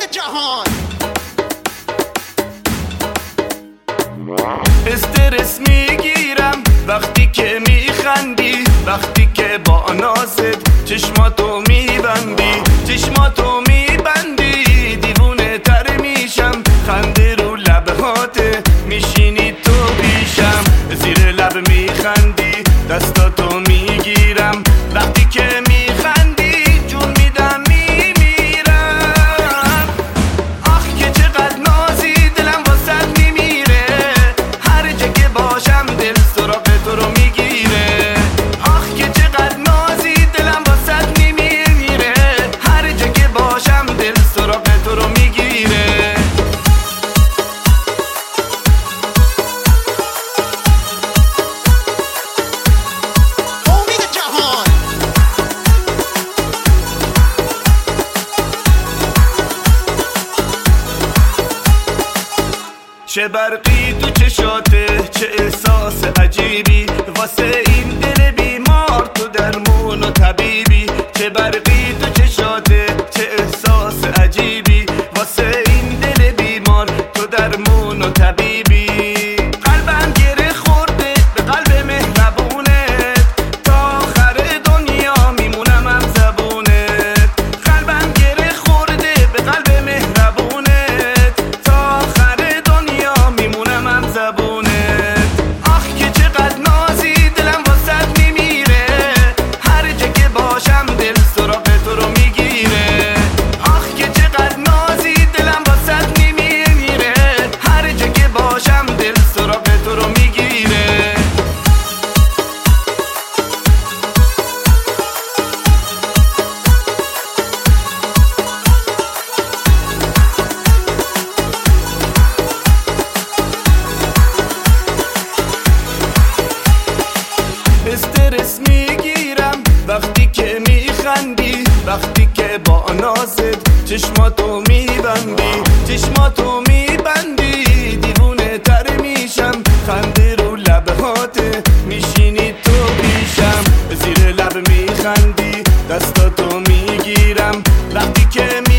جهان. استرس میگیرم وقتی که میخندی، وقتی که با نازت چشماتو میبندی، چشماتو میبندی دیوونه تر میشم، خنده رو لبهاته میشینی تو پیشم، زیر لب میخندی دستاتو میگیرم، وقتی که میخندی جون میدم میمیرم. آخ که چقدر نازی دلم واسد میمیره، هر جا که باشم دل سراغ تو رو میگیره. آخ که چقدر نازی دلم واسد میمیره، هر جا که باشم دل سراغ تو رو میگیره. امید جهان. چه برقی تو چشاته، چه احساس عجیبی واسه این دل بیمار، تو درمون و طبیبی. چه برقی تو چشاته، چه احساس عجیبی واسه این دل بیمار، تو درمون و طبیبی. قلبم گره خورده به قلب مهربونت، تا آخر دنیا میمونم هم زبونت. قلبم گره خورده به قلب مهربونت، تا آخر دنیا میمونم هم زبونت. آخ که چقدر نازی دلم واسد میمیره، هر جا که باشم دل سراغ تو رو میگیره. آخ که چقدر نازی دلم واسد میمیره، هر جا که باشم دل سراغ تو رو میگیره. استرس میگیرم وقتی که میخندی، وقتی که با نازت چشماتو میبندی، چشماتو میبندی دیوونه تر میشم، خنده رو لبهاته میشینی تو پیشم، زیر لب میخندی دستاتو میگیرم، وقتی که